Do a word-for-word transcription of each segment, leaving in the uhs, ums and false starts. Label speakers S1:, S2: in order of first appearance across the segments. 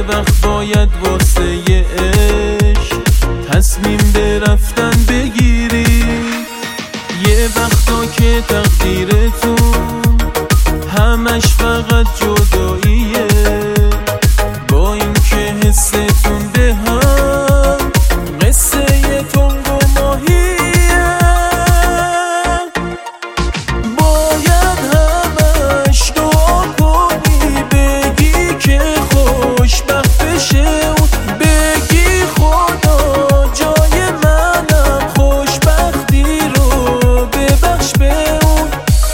S1: وقت باید واسه عشق تصمیم به رفتن بگیری. یه وقتا که تقدیرتون همش فقط جداییه، با اینکه حستون به هم قصه تنگ و ماهیه. باید همش دعا کنی بگی که خوشبخت بشه اون، بگی خدا جای منم خوشبختی رو ببخش به اون.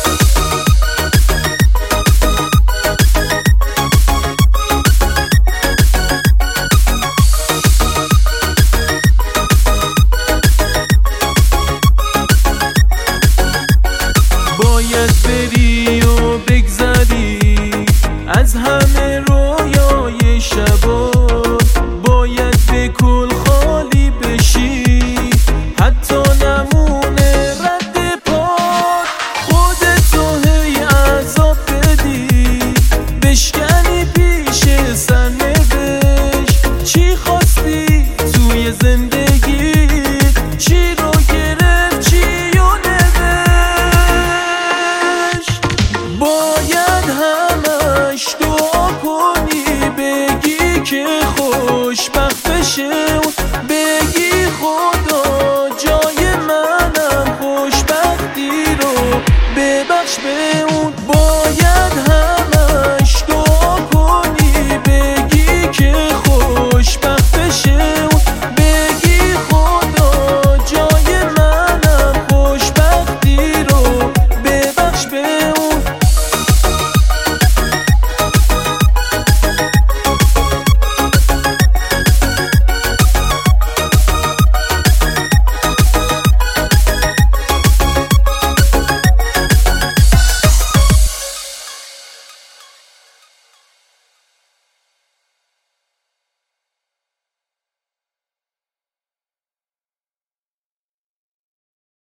S1: باید بری و بگذری از همه رویای شبات، باید به کل خالی بشی حتی نمونه رد پات. خودتو هی عذاب بدی بشکنی پیش سرنوشت، چی خواستی توی زندگی چی رو گرفت چی رو نوشت. باید همش دعا کنی بگی که